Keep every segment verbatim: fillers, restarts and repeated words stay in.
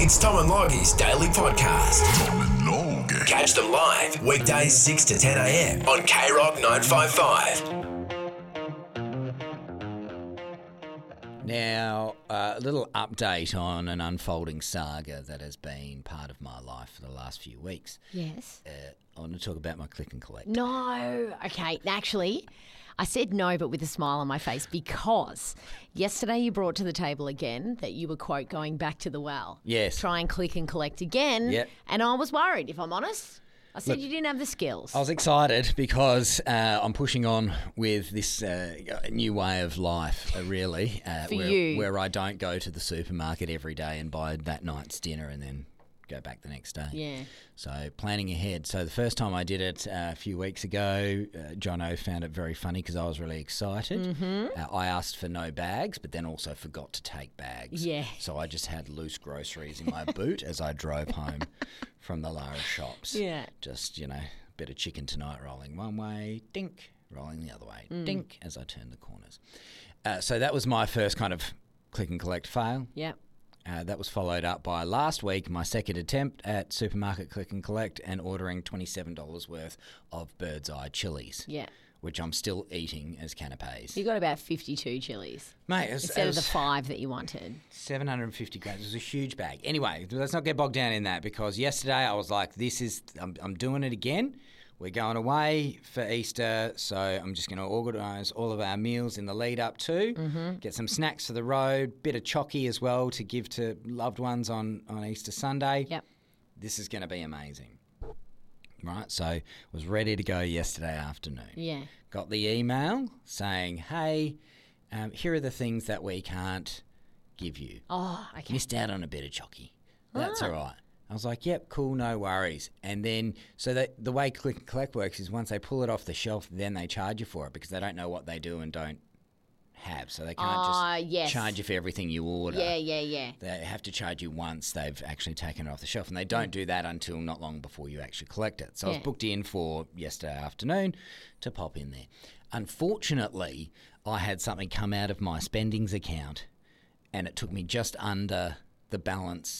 It's Tom and Loggy's daily podcast. Tom and Loggy. Catch them live weekdays six to ten a.m. on K Rock nine five five. Now, uh, a little update on an unfolding saga that has been part of my life for the last few weeks. Yes. Uh, I want to talk about my click and collect. No. Okay. Actually, I said no, but with a smile on my face because yesterday you brought to the table again that you were, quote, going back to the well. Yes. Try and click and collect again. Yep. And I was worried, if I'm honest. I said Look, you didn't have the skills. I was excited because uh, I'm pushing on with this uh, new way of life, uh, really. Uh, For where, you. Where I don't go to the supermarket every day and buy that night's dinner and then go back the next day. Yeah. So planning ahead. So the first time I did it uh, a few weeks ago, uh, Jono found it very funny because I was really excited. Mm-hmm. Uh, I asked for no bags, but then also forgot to take bags. Yeah. So I just had loose groceries in my boot as I drove home from the Lara shops. Yeah. Just, you know, a bit of chicken tonight rolling one way, dink, rolling the other way, Mm. dink, as I turned the corners. Uh, so that was my first kind of click and collect fail. Yep. Uh, that was followed up by last week, my second attempt at supermarket click and collect and ordering twenty-seven dollars worth of Bird's Eye chilies, Yeah. which I'm still eating as canapes. You got about fifty-two chilies Mate, it was, instead it of the was five that you wanted. seven hundred fifty grams. It was a huge bag. Anyway, let's not get bogged down in that because yesterday I was like, this is, I'm, I'm doing it again. We're going away for Easter, so I'm just going to organise all of our meals in the lead up to, mm-hmm. get some snacks for the road, bit of chocky as well to give to loved ones on, on Easter Sunday. Yep. This is going to be amazing. Right, so was ready to go yesterday afternoon. Yeah. Got the email saying, hey, um, here are the things that we can't give you. Oh, okay. Missed out on a bit of chocky. That's Ah. all right. I was like, yep, cool, no worries. And then, so that the way Click and Collect works is once they pull it off the shelf, then they charge you for it because they don't know what they do and don't have. So they can't Ah, just yes. charge you for everything you order. Yeah, yeah, yeah. They have to charge you once they've actually taken it off the shelf. And they don't do that until not long before you actually collect it. So I Yeah. was booked in for yesterday afternoon to pop in there. Unfortunately, I had something come out of my spendings account and it took me just under the balance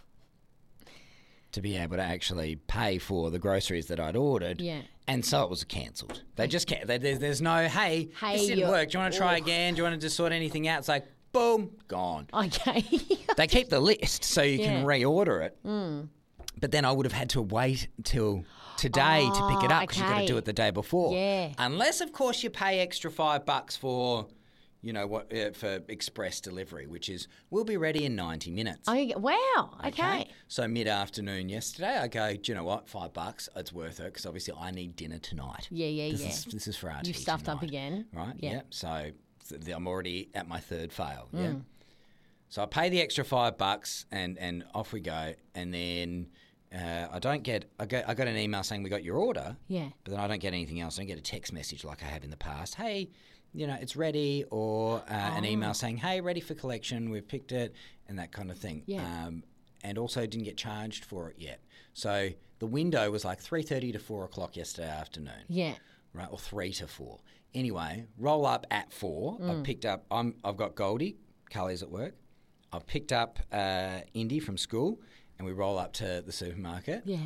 to be able to actually pay for the groceries that I'd ordered. Yeah. And so it was cancelled. They just can't. They, there's, there's no, hey, Hey, this didn't you're- work. Do you want to try oh. again? Do you want to just sort anything out? It's like, boom, gone. Okay. They keep the list so you can Yeah. reorder it. Mm. But then I would have had to wait till today to pick it up because you've got to okay. do it the day before. Yeah. Unless, of course, you pay extra five bucks for, you know, what uh, for express delivery, which is we'll be ready in ninety minutes. Oh, wow. Okay. So mid-afternoon yesterday, I go, do you know what? Five bucks, it's worth it because obviously I need dinner tonight. Yeah, yeah, this yeah. Is, this is for our You've tea stuffed up tonight, again. right? Yeah. Yep. So th- I'm already at my third fail. Yeah. Mm. So I pay the extra five bucks and, and off we go. And then uh, I don't get I get I got an email saying we got your order. Yeah. But then I don't get anything else. I don't get a text message like I have in the past. Hey, you know, it's ready, or uh, an Oh. email saying, hey, ready for collection. We've picked it, and that kind of thing. Yeah. Um, and also didn't get charged for it yet. So the window was like three thirty to four o'clock yesterday afternoon. Yeah. Right, or three to four. Anyway, roll up at four. Mm. I've picked up. I'm. I've got Goldie. Carly's at work. I've picked up uh, Indy from school, and we roll up to the supermarket. Yeah.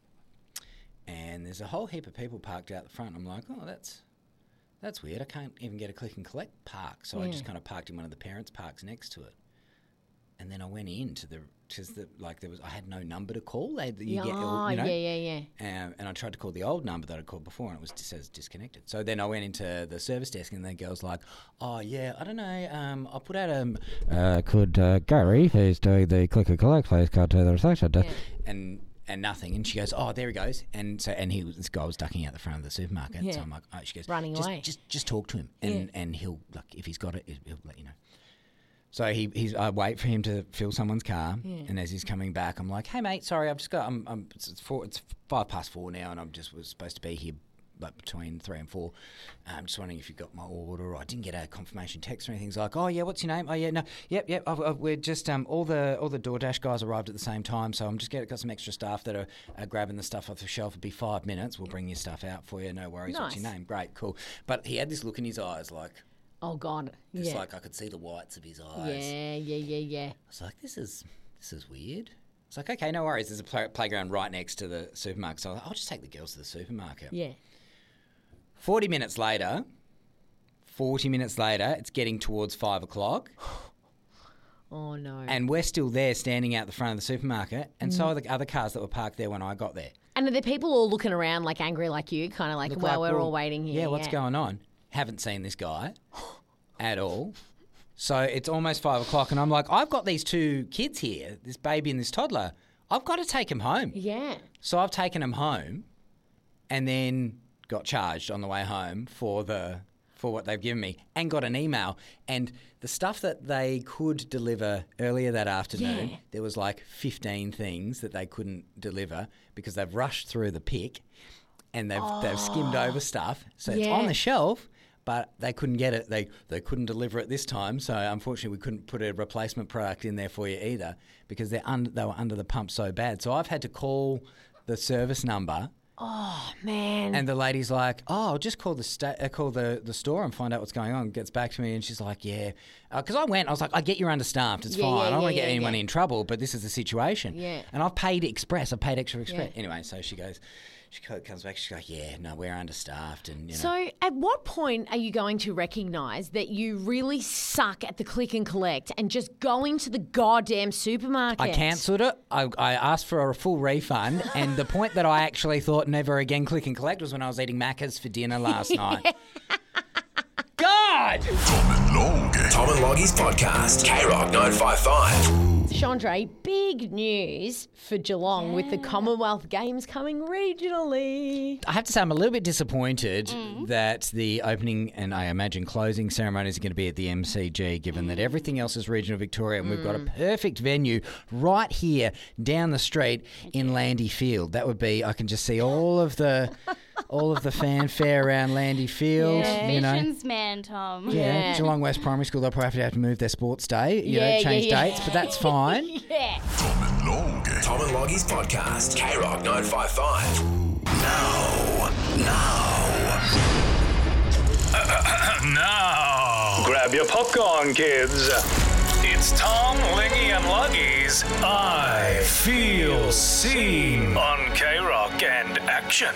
And there's a whole heap of people parked out the front. I'm like, oh, that's that's weird. I can't even get a click and collect park, so I Yeah. just kind of parked in one of the parents' parks next to it. And then I went in to the because the like there was I had no number to call. They you Yeah, get oh, you know, yeah, yeah, yeah. um, and I tried to call the old number that I'd called before, and it was just says disconnected. So then I went into the service desk, and the girl's like, "Oh yeah, I don't know. Um, I put out a uh, could uh, Gary, who's doing the click and collect, please go to the reception desk." Yeah. And and nothing. And she goes, "Oh, there he goes." And so and he was, this guy was ducking out the front of the supermarket. Yeah. So I'm like, "Oh," she goes, Running just, away. Just just talk to him, and Yeah. and he'll like if he's got it, he'll let you know." So he he's I wait for him to fill someone's car, Yeah. and as he's coming back, I'm like, "Hey mate, sorry, I've just got I'm, I'm it's, it's four it's five past four now, and I'm just was supposed to be here like between three and four. I'm just wondering if you got my order. Or I didn't get a confirmation text or anything." He's like, "Oh yeah, what's your name? Oh yeah, no, yep, yep. I've, I've, we're just um all the all the DoorDash guys arrived at the same time, so I'm just getting got some extra staff that are, are grabbing the stuff off the shelf. It'll be five minutes. We'll bring your stuff out for you. No worries. What's your Nice. name? Great, cool." But he had this look in his eyes, like Oh, God. just Yeah. like I could see the whites of his eyes. Yeah, yeah, yeah, yeah. I was like, this is this is weird. It's like, okay, no worries. There's a play- playground right next to the supermarket. So I'll just take the girls to the supermarket. Yeah. forty minutes later, forty minutes later, it's getting towards five o'clock. Oh, no. And we're still there standing out the front of the supermarket. And so are the other cars that were parked there when I got there. And are there people all looking around like angry like you, kind of like, Look well, like, we're well, all waiting here. Yeah, what's going on? Haven't seen this guy at all. So it's almost five o'clock and I'm like, I've got these two kids here, this baby and this toddler. I've got to take them home. Yeah. So I've taken them home and then got charged on the way home for the for what they've given me and got an email. And the stuff that they could deliver earlier that afternoon, Yeah. there was like fifteen things that they couldn't deliver because they've rushed through the pick and they've they've skimmed over stuff. So it's Yeah. on the shelf, but they couldn't get it. They they couldn't deliver it this time. So unfortunately, we couldn't put a replacement product in there for you either because they're under, they were under the pump so bad. So I've had to call the service number. Oh, man. And the lady's like, "Oh, I'll just call the sta- uh, call the, the store and find out what's going on." Gets back to me and she's like, "Yeah," because I went. I was like, "I get you're understaffed. It's Yeah, fine. yeah, I don't want to yeah, get yeah, anyone yeah. in trouble, but this is the situation." Yeah. And I've paid express. I've paid extra express. Yeah. Anyway, so she goes, she co- comes back. She's like, "Yeah, no, we're understaffed." And you know, So, at what point are you going to recognise that you really suck at the click and collect and just going to the goddamn supermarket? I cancelled it. I, I asked for a full refund, and the point that I actually thought never again click and collect was when I was eating Macca's for dinner last night. God! Tom and Logie. Tom and Logie's podcast. K Rock nine five five. Chandra, big news for Geelong with the Commonwealth Games coming regionally. I have to say I'm a little bit disappointed that the opening and I imagine closing ceremonies are going to be at the M C G, given that everything else is regional Victoria and we've got a perfect venue right here down the street in Landy Field. That would be, I can just see all of the all of the fanfare around Landy Field. Yeah. You know. Visions man, Tom. Yeah, Yeah. Geelong West Primary School, they'll probably have to move their sports day, you Yeah, know, change yeah, yeah. dates, but that's fine. Yeah. Tom and Logie. Tom and Logie's podcast. K Rock nine five five. Now, now. Now, grab your popcorn, kids. It's Tom, Lingy, and Luggy's I Feel Seen on K Rock and Action.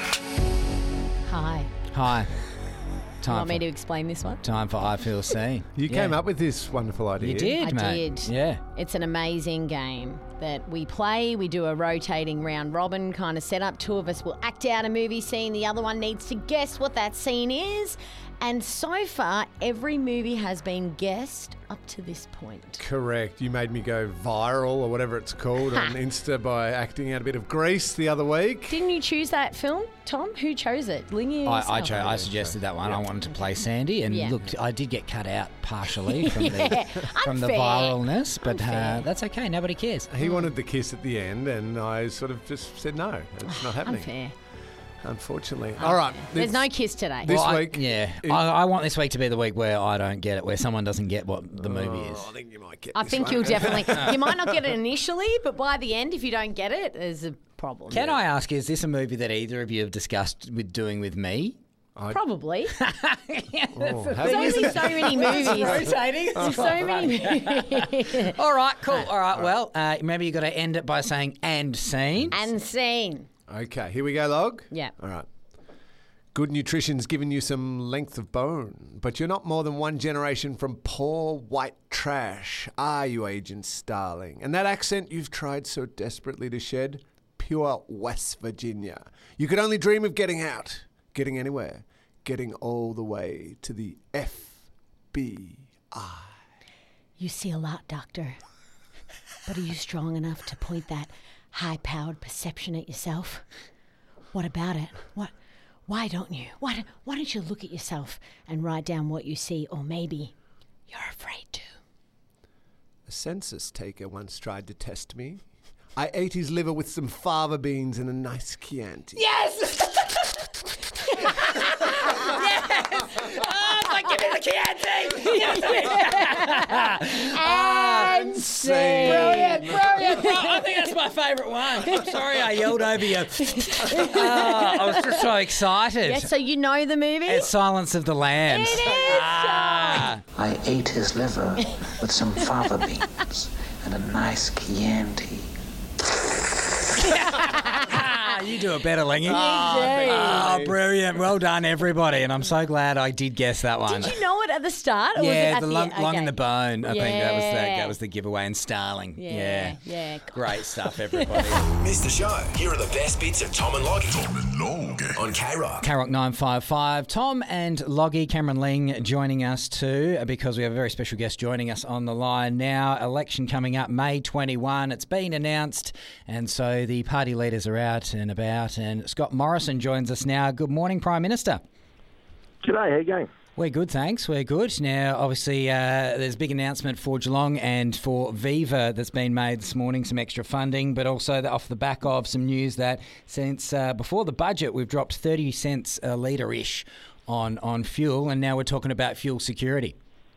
Hi. Hi. You Time want me for, to explain this one? time for I Feel Seen. You Yeah. came up with this wonderful idea. You did, I mate. did. Yeah. It's an amazing game that we play. We do a rotating round robin kind of setup. Two of us will act out a movie scene. The other one needs to guess what that scene is. And so far, every movie has been guessed up to this point. Correct. You made me go viral or whatever it's called on Insta by acting out a bit of Grease the other week. Didn't you choose that film, Tom? Who chose it? Lingy or I, I, yourself? chose, I suggested that one. I wanted to play Sandy, and Yeah. look, I did get cut out partially from Yeah, the from the unfair. viralness, but uh, Unfair. that's okay. Nobody cares. He wanted the kiss at the end, and I sort of just said no. It's not happening. Unfair. Unfortunately. All right. There's this- no kiss today. This Well, I- week. yeah. it- I, I want this week to be the week where I don't get it, where someone doesn't get what the movie is. Oh, I think you might get I this think one. you'll definitely. You might not get it initially, but by the end, if you don't get it, there's a problem. Can I ask, is this a movie that either of you have discussed with doing with me? Probably. Oh, There's have you? only so many movies. Rotating. There's so many movies. All right, cool. All right, well, uh, maybe you've got to end it by saying "and scene." And scene. Okay, here we go, Log. Yeah. All right. Good nutrition's given you some length of bone, but you're not more than one generation from poor white trash, are you, Agent Starling? And that accent you've tried so desperately to shed, pure West Virginia. You could only dream of getting out, getting anywhere, getting all the way to the F B I. You see a lot, Doctor. But are you strong enough to point that high-powered perception at yourself? What about it? What? Why don't you? Why, don't- why don't you look at yourself and write down what you see, or maybe you're afraid to? A census taker once tried to test me. I ate his liver with some fava beans and a nice Chianti. Yes! yes! Oh, it's like, give me the Chianti! And scene. Brilliant, brilliant. Bro, I think that's my favourite one. I'm sorry I yelled over you. Oh, I was just so excited. Yes, so you know the movie? It's Silence of the Lambs. It is. Ah. I ate his liver with some fava beans and a nice Chianti. You do it better, Lingy. Oh, Oh, brilliant. Well done, everybody. And I'm so glad I did guess that one. Did you know it at the start? Or was it Yeah, at the the lung, end? lung in Okay. the bone. I think that was the, Yeah. that was the giveaway. And Starling. Yeah, Yeah. yeah. Great stuff, everybody. Missed the show? Here are the best bits of Tom and Loggy. Tom and Loggy. On K-Rock. K-Rock nine five five. Tom and Loggy, Cameron Ling joining us too, because we have a very special guest joining us on the line now. Election coming up May twenty-first. It's been announced, and so the party leaders are out and about. And Scott Morrison joins us now. Good morning, Prime Minister. G'day, how you going? We're good, thanks. We're good. Now, obviously, uh, there's a big announcement for Geelong and for Viva that's been made this morning, some extra funding, but also off the back of some news that since uh, before the budget, we've dropped thirty cents a litre-ish on, on fuel, and now we're talking about fuel security.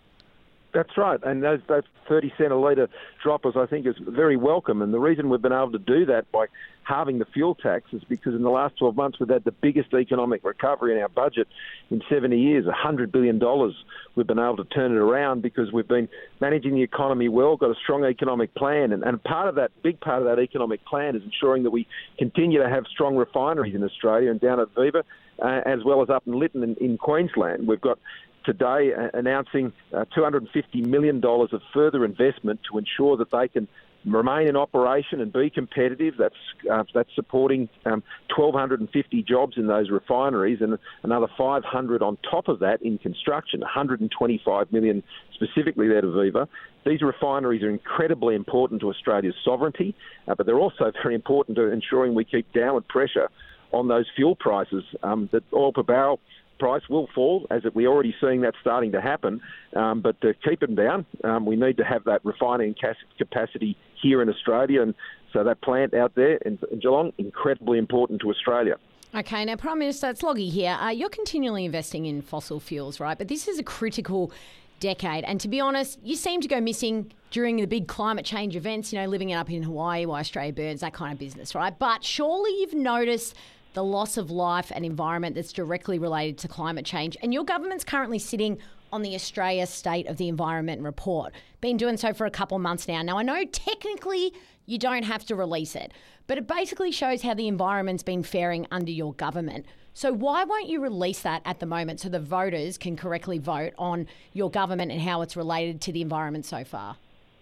That's right, and those, those thirty cent a litre droppers I think is very welcome, and the reason we've been able to do that by halving the fuel tax is because in the last twelve months we've had the biggest economic recovery in our budget in seventy years, one hundred billion dollars. We've been able to turn it around because we've been managing the economy well, got a strong economic plan, and, and part of that, big part of that economic plan is ensuring that we continue to have strong refineries in Australia and down at Viva, uh, as well as up in Lytton in, in Queensland. We've got today uh, announcing uh, two hundred fifty million dollars of further investment to ensure that they can remain in operation and be competitive. That's uh, that's supporting um, one thousand two hundred fifty jobs in those refineries and another five hundred on top of that in construction, one hundred twenty-five million specifically there to Viva. These refineries are incredibly important to Australia's sovereignty, uh, but they're also very important to ensuring we keep downward pressure on those fuel prices. Um, that oil per barrel price will fall, as we're already seeing that starting to happen. Um, but to keep them down, um, we need to have that refining capacity here in Australia. And so that plant out there in, in Geelong, incredibly important to Australia. Okay, now, Prime Minister, it's Loggy here. Uh, you're continually investing in fossil fuels, right? But this is a critical decade. And to be honest, you seem to go missing during the big climate change events, you know, living it up in Hawaii while Australia burns, that kind of business, right? But surely you've noticed the loss of life and environment that's directly related to climate change. And your government's currently sitting on the Australia State of the Environment report. Been doing so for a couple of months now. Now, I know technically you don't have to release it, but it basically shows how the environment's been faring under your government. So why won't you release that at the moment so the voters can correctly vote on your government and how it's related to the environment so far?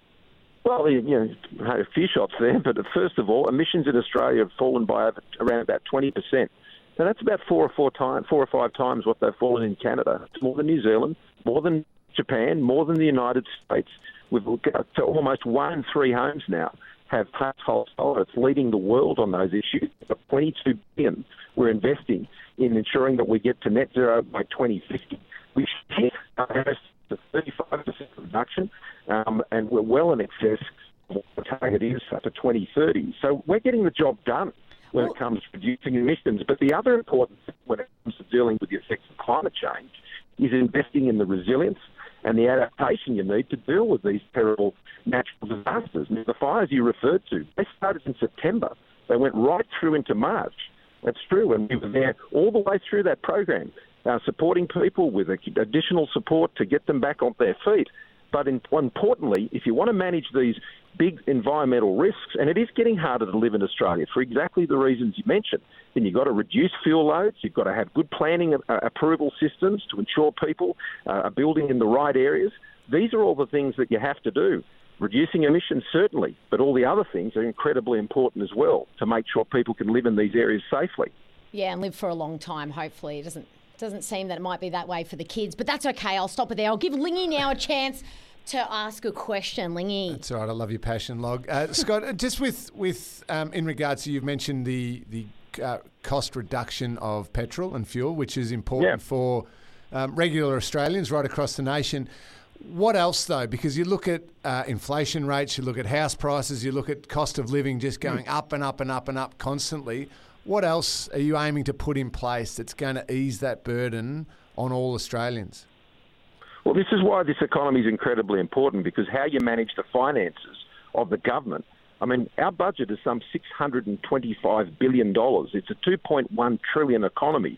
Well, you know, a few shots there, but first of all, emissions in Australia have fallen by over, around about twenty percent. Now, that's about four or four times, four or five times what they've fallen in Canada. It's more than New Zealand, more than Japan, more than the United States. We've got to almost one in three homes now have household solar. It's leading the world on those issues. twenty-two billion dollars we're investing in ensuring that we get to net zero by twenty fifty. We should hit our to thirty-five percent reduction, um, and we're well in excess of what the target is for twenty thirty. So we're getting the job done when it comes to reducing emissions. But the other important thing when it comes to dealing with the effects of climate change is investing in the resilience and the adaptation you need to deal with these terrible natural disasters. Now, the fires you referred to, they started in September. They went right through into March. That's true, and we were there all the way through that program. Uh, supporting people with additional support to get them back on their feet. But in, importantly, if you want to manage these big environmental risks, and it is getting harder to live in Australia for exactly the reasons you mentioned, then you've got to reduce fuel loads, you've got to have good planning uh, approval systems to ensure people uh, are building in the right areas. These are all the things that you have to do. Reducing emissions, certainly, but all the other things are incredibly important as well to make sure people can live in these areas safely. Yeah, and live for a long time, hopefully. It doesn't Doesn't seem that it might be that way for the kids, but that's okay. I'll stop it there. I'll give Lingy now a chance to ask a question. Lingy. That's all right. I love your passion, Log. Uh, Scott, just with with um, in regards to, you've mentioned the the uh, cost reduction of petrol and fuel, which is important yeah. for um, regular Australians right across the nation. What else, though? Because you look at uh, inflation rates, you look at house prices, you look at cost of living just going mm. up and up and up and up constantly. What else are you aiming to put in place that's going to ease that burden on all Australians? Well, this is why this economy is incredibly important, because how you manage the finances of the government. I mean, our budget is some six hundred twenty-five billion dollars. It's a two point one trillion dollars economy.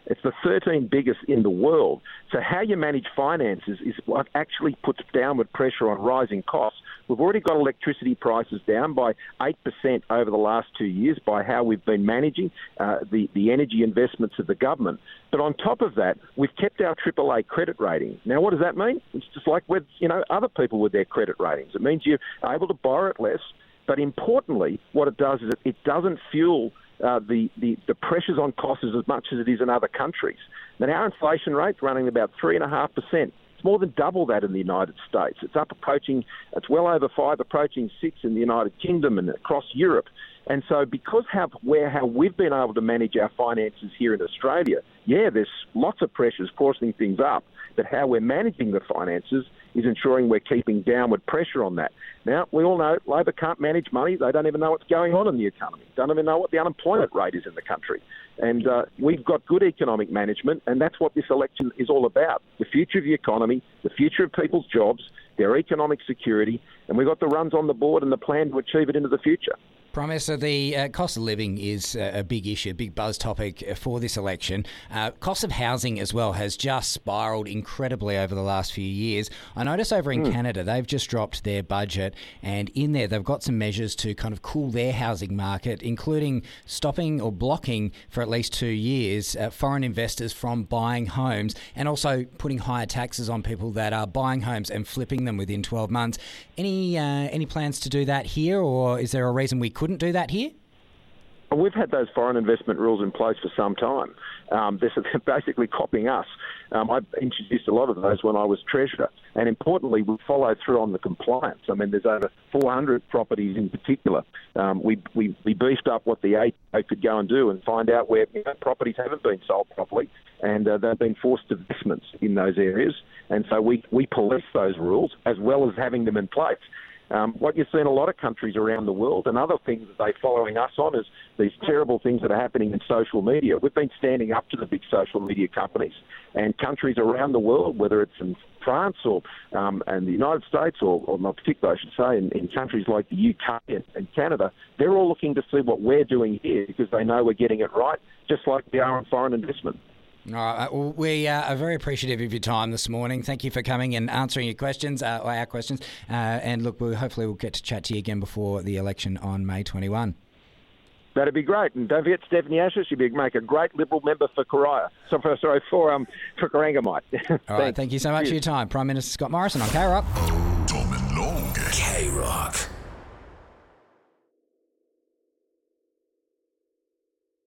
It's the thirteenth biggest in the world. So how you manage finances is what actually puts downward pressure on rising costs. We've already got electricity prices down by eight percent over the last two years by how we've been managing uh, the, the energy investments of the government. But on top of that, we've kept our triple A credit rating. Now, what does that mean? It's just like with, you know, other people with their credit ratings. It means you're able to borrow it less. But importantly, what it does is it, it doesn't fuel uh, the, the, the pressures on costs as much as it is in other countries. Now, our inflation rate's running about three point five percent. It's more than double that in the United States. It's up approaching, it's well over five, approaching six in the United Kingdom and across Europe. And so because how, where, how we've been able to manage our finances here in Australia, yeah, there's lots of pressures forcing things up, but how we're managing the finances is ensuring we're keeping downward pressure on that. Now, we all know Labor can't manage money. They don't even know what's going on in the economy. Don't even know what the unemployment rate is in the country. And uh, we've got good economic management, and that's what this election is all about. The future of the economy, the future of people's jobs, their economic security, and we've got the runs on the board and the plan to achieve it into the future. Prime Minister, the uh, cost of living is uh, a big issue, a big buzz topic for this election. Uh, cost of housing as well has just spiralled incredibly over the last few years. I notice over in mm. Canada, they've just dropped their budget, and in there they've got some measures to kind of cool their housing market, including stopping or blocking for at least two years uh, foreign investors from buying homes, and also putting higher taxes on people that are buying homes and flipping them within twelve months. Any, uh, any plans to do that here, or is there a reason we couldn't do that here? We've had those foreign investment rules in place for some time. Um, they're basically copying us. Um, I introduced a lot of those when I was Treasurer. And importantly, we followed through on the compliance. I mean, there's over four hundred properties in particular. Um, we, we, we beefed up what the A T O could go and do and find out where, you know, properties haven't been sold properly, and uh, they've been forced divestments in those areas. And so we, we police those rules as well as having them in place. Um, what you see in a lot of countries around the world, and other things that they're following us on, is these terrible things that are happening in social media. We've been standing up to the big social media companies, and countries around the world, whether it's in France or um, and the United States, or, or not particularly, I should say, in, in countries like the U K and, and Canada, they're all looking to see what we're doing here because they know we're getting it right, just like we are on foreign investment. All right. Well, we uh, are very appreciative of your time this morning. Thank you for coming and answering your questions, uh, or our questions. Uh, and look, we'll, hopefully we'll get to chat to you again before the election on May twenty-first. That'd be great. And don't forget Stephanie Asher. She'd be, make a great Liberal member for Coria. So for, sorry, for, um, for Corangamite. All right. Thank you so much Cheers. for your time. Prime Minister Scott Morrison on K-Rock. Tom and Long. K-Rock.